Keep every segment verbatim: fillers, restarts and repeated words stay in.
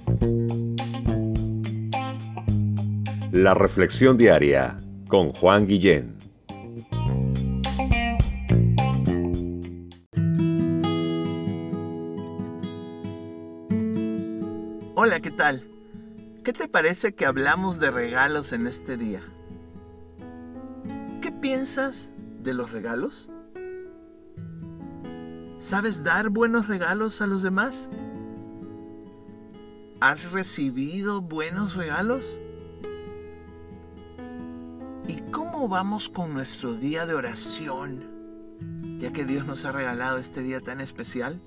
La reflexión diaria con Juan Guillén. Hola, ¿qué tal? ¿Qué te parece que hablamos de regalos en este día? ¿Qué piensas de los regalos? ¿Sabes dar buenos regalos a los demás? ¿Has recibido buenos regalos? ¿Y cómo vamos con nuestro día de oración, ya que Dios nos ha regalado este día tan especial?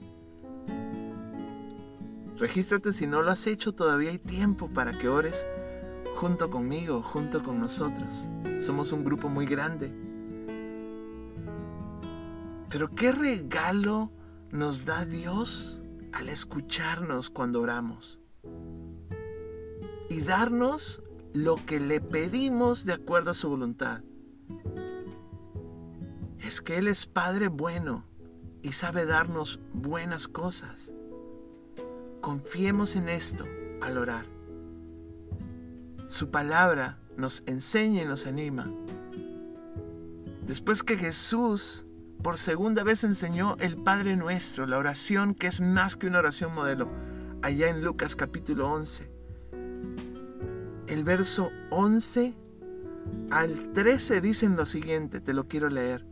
Regístrate si no lo has hecho, todavía hay tiempo para que ores junto conmigo, junto con nosotros. Somos un grupo muy grande. Pero ¿qué regalo nos da Dios al escucharnos cuando oramos? Y darnos lo que le pedimos de acuerdo a su voluntad. Es que Él es Padre bueno y sabe darnos buenas cosas. Confiemos en esto al orar. Su palabra nos enseña y nos anima. Después que Jesús por segunda vez enseñó el Padre Nuestro, la oración que es más que una oración modelo, allá en Lucas capítulo once. El verso once al trece dicen lo siguiente, te lo quiero leer.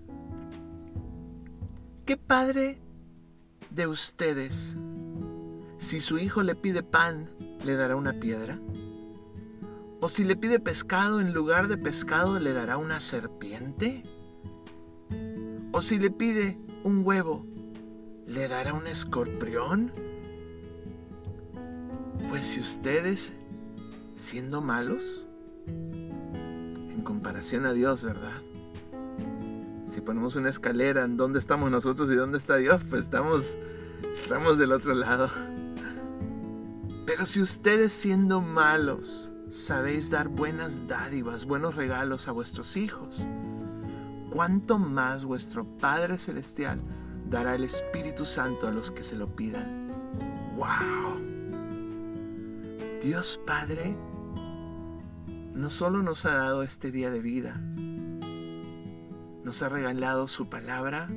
¿Qué padre de ustedes, si su hijo le pide pan, le dará una piedra? ¿O si le pide pescado, en lugar de pescado, le dará una serpiente? ¿O si le pide un huevo, le dará un escorpión? Pues si ustedes, siendo malos, en comparación a Dios, ¿verdad? Si ponemos una escalera en dónde estamos nosotros y dónde está Dios, pues estamos, estamos del otro lado. Pero si ustedes, siendo malos, sabéis dar buenas dádivas, buenos regalos a vuestros hijos, ¿cuánto más vuestro Padre Celestial dará el Espíritu Santo a los que se lo pidan? ¡Wow! Dios Padre no solo nos ha dado este día de vida, nos ha regalado su palabra,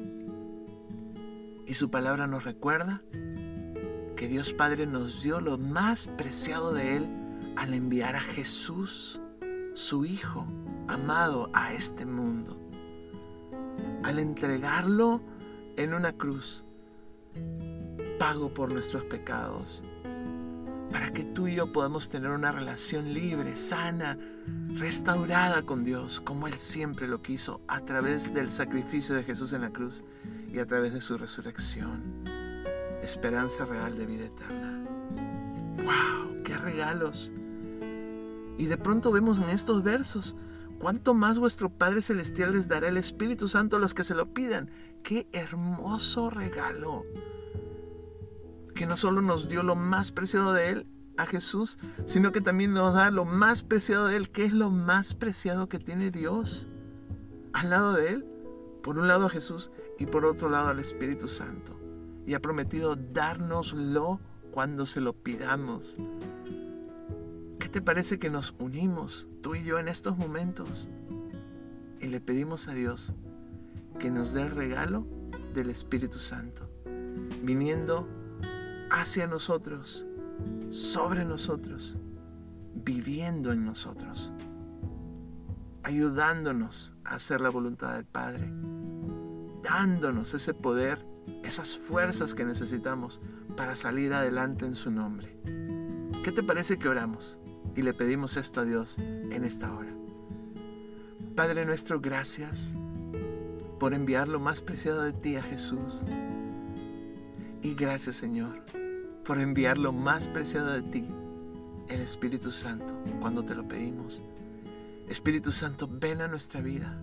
y su palabra nos recuerda que Dios Padre nos dio lo más preciado de Él al enviar a Jesús, su Hijo amado, a este mundo. Al entregarlo en una cruz, pago por nuestros pecados, para que tú y yo podamos tener una relación libre, sana, restaurada con Dios, como Él siempre lo quiso, a través del sacrificio de Jesús en la cruz y a través de su resurrección. Esperanza real de vida eterna. ¡Wow! ¡Qué regalos! Y de pronto vemos en estos versos, ¿cuánto más vuestro Padre Celestial les dará el Espíritu Santo a los que se lo pidan? ¡Qué hermoso regalo! Que no solo nos dio lo más preciado de Él, a Jesús, sino que también nos da lo más preciado de Él. ¿Qué es lo más preciado que tiene Dios al lado de Él? Por un lado a Jesús y por otro lado al Espíritu Santo. Y ha prometido dárnoslo cuando se lo pidamos. ¿Qué te parece que nos unimos, tú y yo, en estos momentos? Y le pedimos a Dios que nos dé el regalo del Espíritu Santo, viniendo hacia nosotros, sobre nosotros, viviendo en nosotros, ayudándonos a hacer la voluntad del Padre, dándonos ese poder, esas fuerzas que necesitamos para salir adelante en su nombre. ¿Qué te parece que oramos y le pedimos esto a Dios en esta hora? Padre nuestro, gracias por enviar lo más preciado de ti a Jesús. Y gracias, Señor, por enviar lo más preciado de ti, el Espíritu Santo, cuando te lo pedimos. Espíritu Santo, ven a nuestra vida.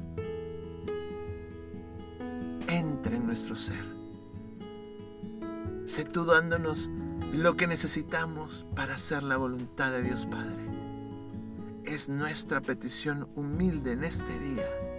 Entra en nuestro ser. Sé tú dándonos lo que necesitamos para hacer la voluntad de Dios Padre. Es nuestra petición humilde en este día.